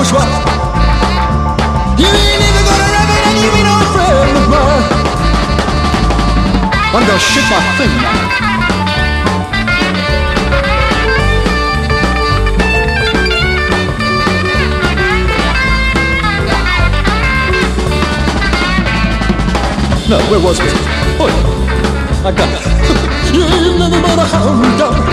bourgeois. You ain't even gonna rap it and you ain't no friend of mine. I'm gonna shit my thing now. No, where was it? Oh, yeah. I got it. You ain't never but a hound dog.